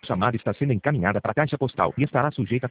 chamada está sendo encaminhada para a caixa postal e estará sujeita